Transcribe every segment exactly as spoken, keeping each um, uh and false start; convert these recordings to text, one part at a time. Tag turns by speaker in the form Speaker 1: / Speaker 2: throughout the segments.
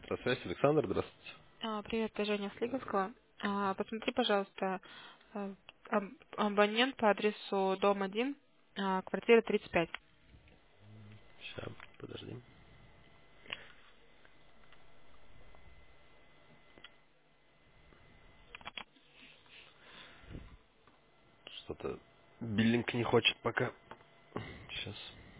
Speaker 1: Здравствуйте, Александр, здравствуйте.
Speaker 2: А, Привет, это Женя с Лиговского. А, Посмотри, пожалуйста, а, аб- абонент по адресу дом один, а, квартира тридцать пять.
Speaker 1: Сейчас, подожди. Что-то биллинг не хочет пока. Сейчас.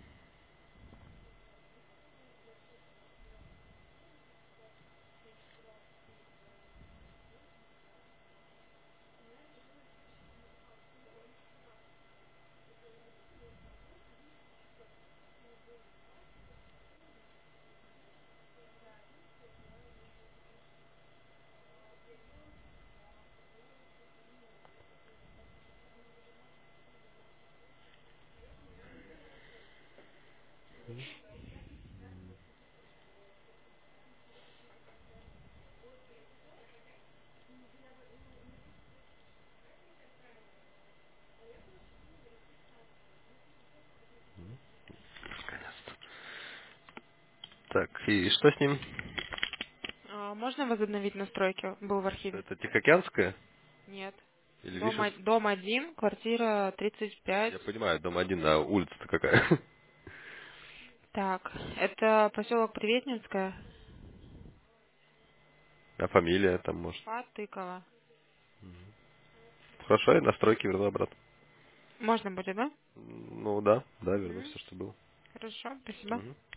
Speaker 1: Так, и что с ним?
Speaker 2: А, Можно возобновить настройки? Был в
Speaker 1: Что
Speaker 2: архиве.
Speaker 1: это, Тихоокеанская?
Speaker 2: Нет.
Speaker 1: Или
Speaker 2: Дом,
Speaker 1: Вишес?
Speaker 2: о- дом один, квартира тридцать пять.
Speaker 1: Я понимаю, дом один, а улица-то какая?
Speaker 2: Так, это поселок Приветнинская,
Speaker 1: А фамилия там, может?
Speaker 2: Патыкова.
Speaker 1: Хорошо, я настройки верну обратно.
Speaker 2: Можно будет, да?
Speaker 1: Ну да, да, верну
Speaker 2: Мгм.
Speaker 1: все, что было.
Speaker 2: Хорошо, спасибо.
Speaker 1: Мгм.